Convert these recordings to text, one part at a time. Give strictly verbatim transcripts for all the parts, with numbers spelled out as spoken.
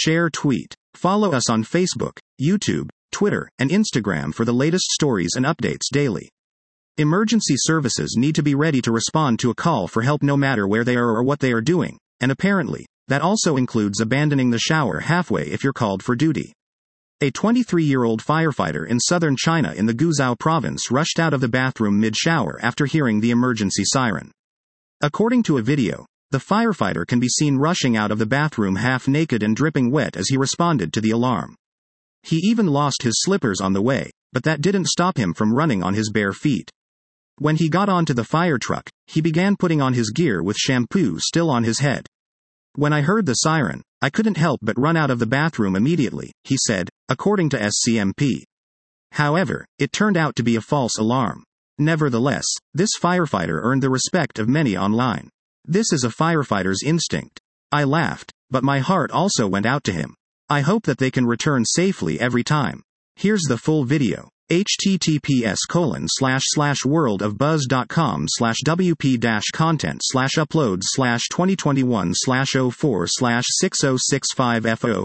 share, tweet. Follow us on Facebook, YouTube, Twitter, and Instagram for the latest stories and updates daily. Emergency services need to be ready to respond to a call for help no matter where they are or what they are doing, and apparently, that also includes abandoning the shower halfway if you're called for duty. A twenty-three-year-old firefighter in southern China in the Guizhou province rushed out of the bathroom mid-shower after hearing the emergency siren. According to a video, the firefighter can be seen rushing out of the bathroom half-naked and dripping wet as he responded to the alarm. He even lost his slippers on the way, but that didn't stop him from running on his bare feet. When he got onto the fire truck, he began putting on his gear with shampoo still on his head. When I heard the siren, I couldn't help but run out of the bathroom immediately, he said, according to S C M P. However, it turned out to be a false alarm. Nevertheless, this firefighter earned the respect of many online. This is a firefighter's instinct. I laughed, but my heart also went out to him. I hope that they can return safely every time. Here's the full video. https colon slash slash worldofbuzz.com slash wp dash content slash uploads slash 2021 slash 04 slash 6065 FO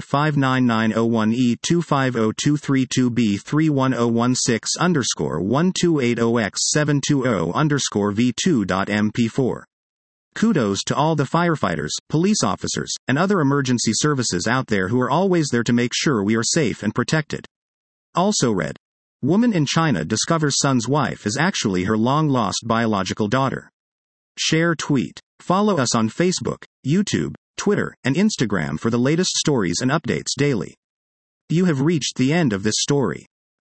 59901E250232B31016 underscore 1280X720 underscore V2.mp4. Kudos to all the firefighters, police officers, and other emergency services out there who are always there to make sure we are safe and protected. Also read. Woman in China discovers son's wife is actually her long-lost biological daughter. Share, tweet. Follow us on Facebook, YouTube, Twitter, and Instagram for the latest stories and updates daily. You have reached the end of this story.